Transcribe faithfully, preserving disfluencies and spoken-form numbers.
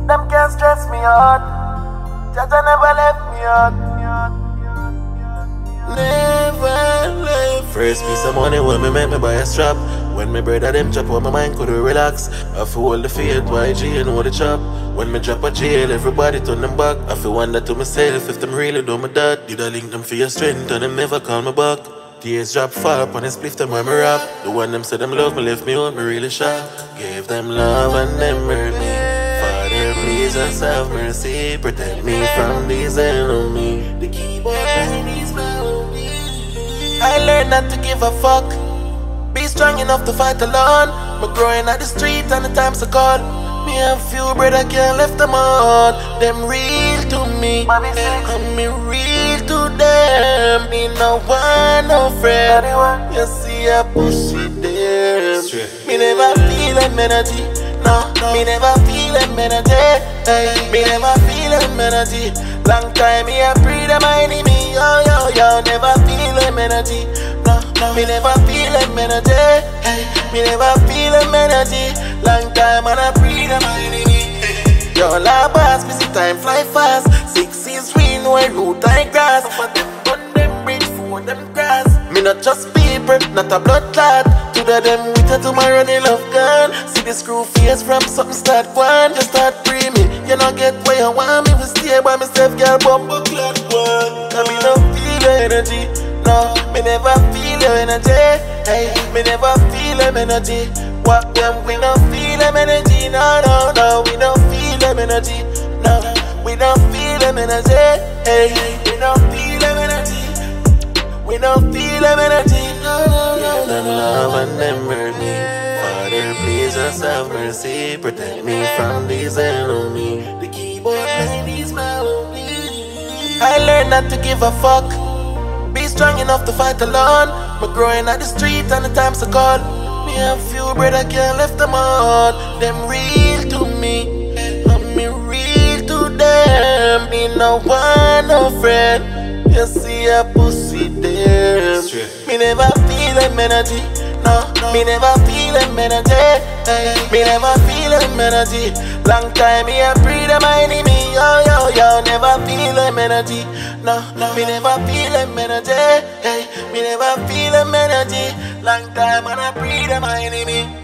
Them can't stress me out. Jaja never left me out. Never left. First piece of money when me make me buy a strap. When me brother them chop on my mind could relax. I feel all the faith, Y G and all the chop. When me drop a jail, everybody turn them back. I feel wonder to myself if them really do me that. Did I link them for your strength and them never call me back? Tears drop far up on the spliff them when me rap. The one them said them love me left me out, me really shocked. Gave them love and them hurt me. Father, please just have mercy. Protect me from these enemies. The keyboard behind these melodies. I learned not to give a fuck. Be strong enough to fight alone. Me growing at the street and the times are cold. Me and few brother can't left them on. Them real to me, and me real to them. Me no one, no friend. You see a pussy them. Me never feel them energy. No, me never feel them energy. Hey, me never feel them energy. Long time me a breathe them enemy. Yo, yo, yo, never feel them energy. No, no, me never feel them energy. Hey, me never feel them energy. Long time and I breathe them enemy. Yo, la boss, me see time fly fast. Six is green, white root I grass. But them gun them bridge for them grass. Me not just people, not a blood clot. To them with a tomorrow they love gun. See the screw face from something start one. Just start free me. You not get where you want me. We stay by myself, girl, bumble clock one. I me no feel your energy. No, me never feel your energy. Hey, me never feel them energy. What them, we don't feel them energy. No, no, no, we don't feel them energy. No, we don't feel them energy. Hey, we don't feel them energy. We don't feel them energy. No, no, no, them love and them hurt me. Father, please just have mercy. Protect me from these enemies. The keyboard behind these melodies. I learned not to give a fuck. Be strong enough to fight alone. Me growing at the street and the times are cold. Me and few brother can't left them on. Them real to me, and me real to them. Me no one, no friend. You see a pussy them. Me never feel them energy. No, me never feel them energy. Hey, me never feel them energy. Long time me a breathe them enemy. Yo, yo, yo, never feel them energy. No, me never feel them energy. Hey, me never feel them energy. Long time and I breathe them enemy.